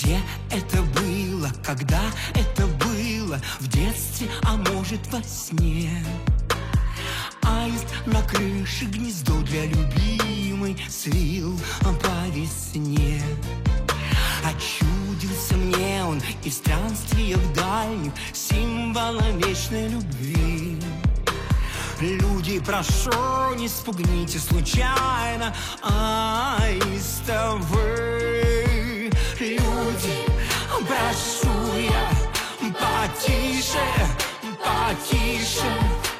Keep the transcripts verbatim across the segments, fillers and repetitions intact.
Где это было, когда это было? В детстве, а может во сне. Аист на крыше гнездо для любимой свил по весне. Очудился мне он и в странствиях дальних символом вечной любви. Люди, прошу, не спугните случайно аиста вы. Люди, прошу я, потише, потише.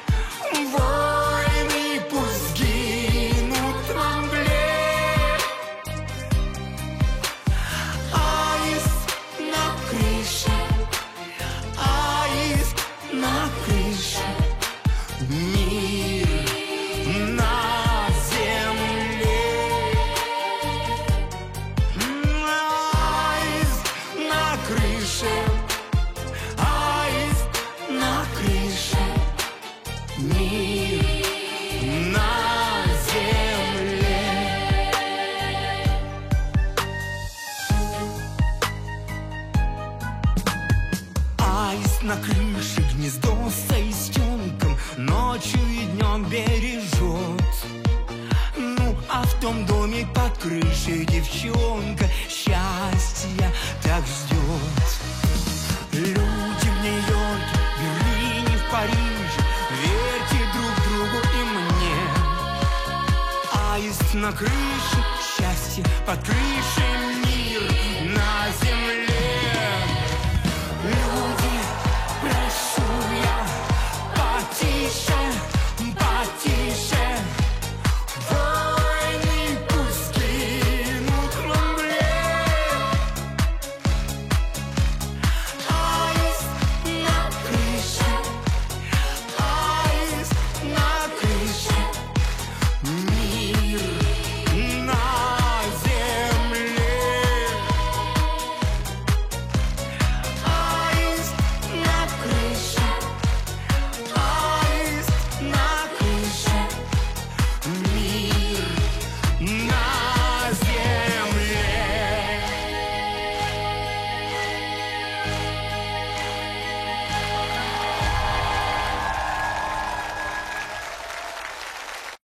Войны пусть гинут во мгле. Аист на крыше, аист на крыше. Мир на земле. Аист на крыше, аист на крыше. Мир на земле. Аист на крыше гнездо с аистенком ночью и днем бережет. Ну, а в том доме под крышей девчонка счастья так ждет. Люди в Нью-Йорке, в Берлине, в Париже, верьте друг другу и мне. Аист на крыше, счастье под крышей.